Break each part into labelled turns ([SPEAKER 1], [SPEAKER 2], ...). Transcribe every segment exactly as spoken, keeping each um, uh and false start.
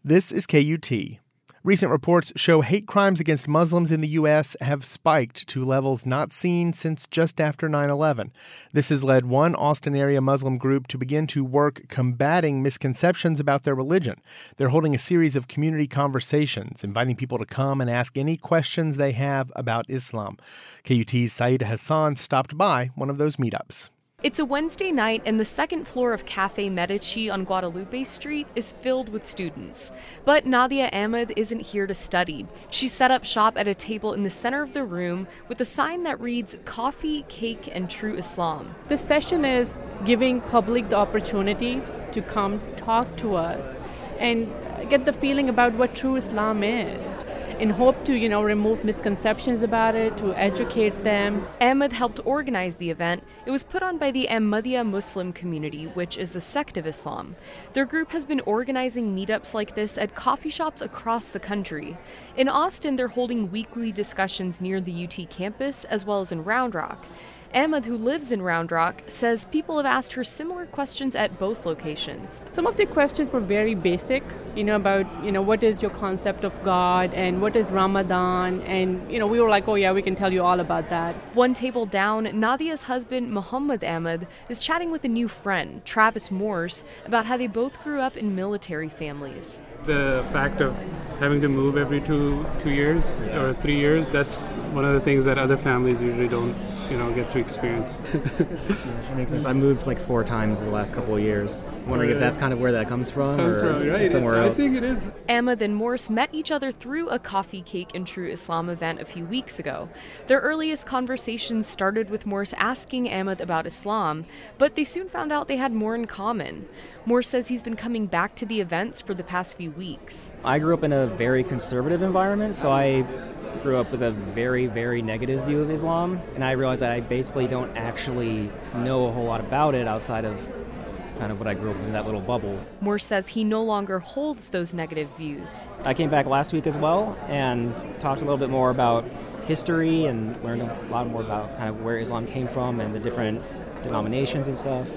[SPEAKER 1] This is K U T. Recent reports show hate crimes against Muslims in the U S have spiked to levels not seen since just after nine eleven. This has led one Austin-area Muslim group to begin to work combating misconceptions about their religion. They're holding a series of community conversations, inviting people to come and ask any questions they have about Islam. K U T's Saida Hassan stopped by one of those meetups.
[SPEAKER 2] It's a Wednesday night, and the second floor of Cafe Medici on Guadalupe Street is filled with students. But Nadia Ahmed isn't here to study. She set up shop at a table in the center of the room with a sign that reads, "Coffee, Cake, and True Islam."
[SPEAKER 3] This session is giving public the opportunity to come talk to us and get the feeling about what true Islam is, in hope to, you know, remove misconceptions about it, to educate them.
[SPEAKER 2] Ahmed helped organize the event. It was put on by the Ahmadiyya Muslim community, which is a sect of Islam. Their group has been organizing meetups like this at coffee shops across the country. In Austin, they're holding weekly discussions near the U T campus, as well as in Round Rock. Ahmed, who lives in Round Rock, says people have asked her similar questions at both locations.
[SPEAKER 3] Some of the questions were very basic, you know, about, you know, what is your concept of God and what is Ramadan? And, you know, we were like, oh yeah, we can tell you all about that.
[SPEAKER 2] One table down, Nadia's husband, Muhammad Ahmed, is chatting with a new friend, Travis Morse, about how they both grew up in military families.
[SPEAKER 4] The fact of having to move every two two years or three years, that's one of the things that other families usually don't, you know, get to experience.
[SPEAKER 5] Yeah, that makes sense. I moved like four times in the last couple of years. Wondering oh, yeah. if that's kind of where that comes from
[SPEAKER 4] comes
[SPEAKER 5] or
[SPEAKER 4] from, right?
[SPEAKER 5] somewhere else.
[SPEAKER 4] I think it is.
[SPEAKER 2] Ahmed and Morse met each other through a Coffee, Cake, and True Islam event a few weeks ago. Their earliest conversations started with Morse asking Ahmed about Islam, but they soon found out they had more in common. Morse says he's been coming back to the events for the past few weeks.
[SPEAKER 5] I grew up in a very conservative environment, so I grew up with a very, very negative view of Islam, and I realized that I basically don't actually know a whole lot about it outside of kind of what I grew up in that little bubble.
[SPEAKER 2] Morse says he no longer holds those negative views.
[SPEAKER 5] I came back last week as well and talked a little bit more about history and learned a lot more about kind of where Islam came from and the different denominations and stuff.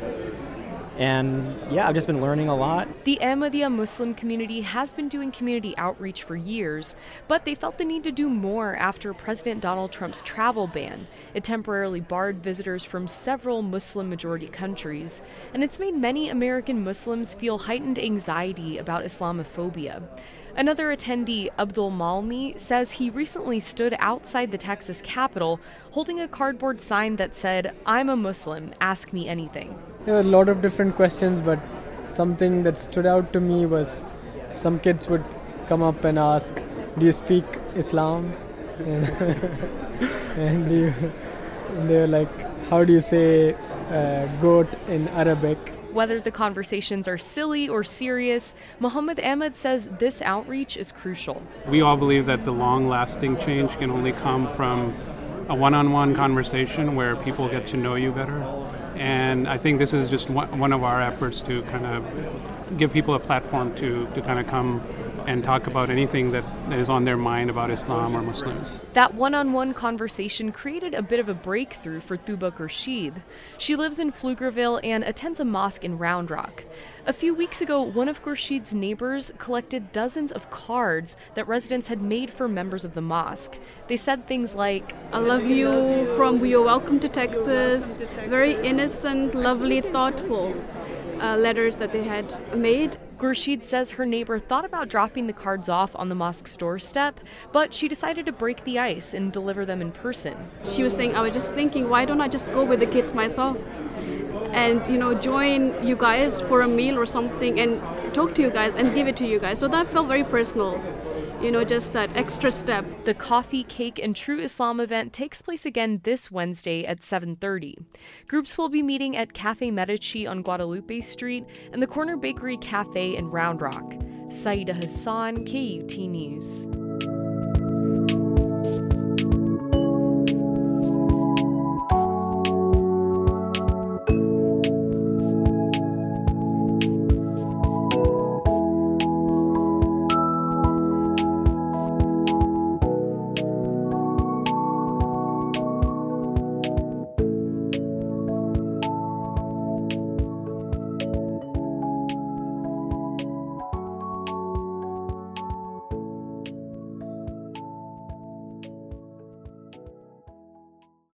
[SPEAKER 5] And yeah, I've just been learning a lot.
[SPEAKER 2] The Ahmadiyya Muslim community has been doing community outreach for years, but they felt the need to do more after President Donald Trump's travel ban. It temporarily barred visitors from several Muslim-majority countries, and it's made many American Muslims feel heightened anxiety about Islamophobia. Another attendee, Abdul Malmi, says he recently stood outside the Texas Capitol holding a cardboard sign that said, "I'm a Muslim, ask me anything."
[SPEAKER 6] There were a lot of different questions, but something that stood out to me was some kids would come up and ask, "Do you speak Islam?" And, and, do you, and they were like, "How do you say uh, goat in Arabic?"
[SPEAKER 2] Whether the conversations are silly or serious, Muhammad Ahmed says this outreach is crucial.
[SPEAKER 4] We all believe that the long-lasting change can only come from a one-on-one conversation where people get to know you better. And I think this is just one of our efforts to kind of give people a platform to, to kind of come and talk about anything that is on their mind about Islam or Muslims.
[SPEAKER 2] That one-on-one conversation created a bit of a breakthrough for Tuba Khurshid. She lives in Pflugerville and attends a mosque in Round Rock. A few weeks ago, one of Khurshid's neighbors collected dozens of cards that residents had made for members of the mosque. They said things like,
[SPEAKER 7] "I love you," from "You're welcome to Texas," very innocent, lovely, thoughtful uh, letters that they had made.
[SPEAKER 2] Khurshid says her neighbor thought about dropping the cards off on the mosque's doorstep, but she decided to break the ice and deliver them in person.
[SPEAKER 7] She was saying, "I was just thinking, why don't I just go with the kids myself and, you know, join you guys for a meal or something and talk to you guys and give it to you guys." So that felt very personal. You know, just that extra step.
[SPEAKER 2] The Coffee, Cake, and True Islam event takes place again this Wednesday at seven thirty. Groups will be meeting at Cafe Medici on Guadalupe Street and the Corner Bakery Cafe in Round Rock. Saida Hassan, K U T News.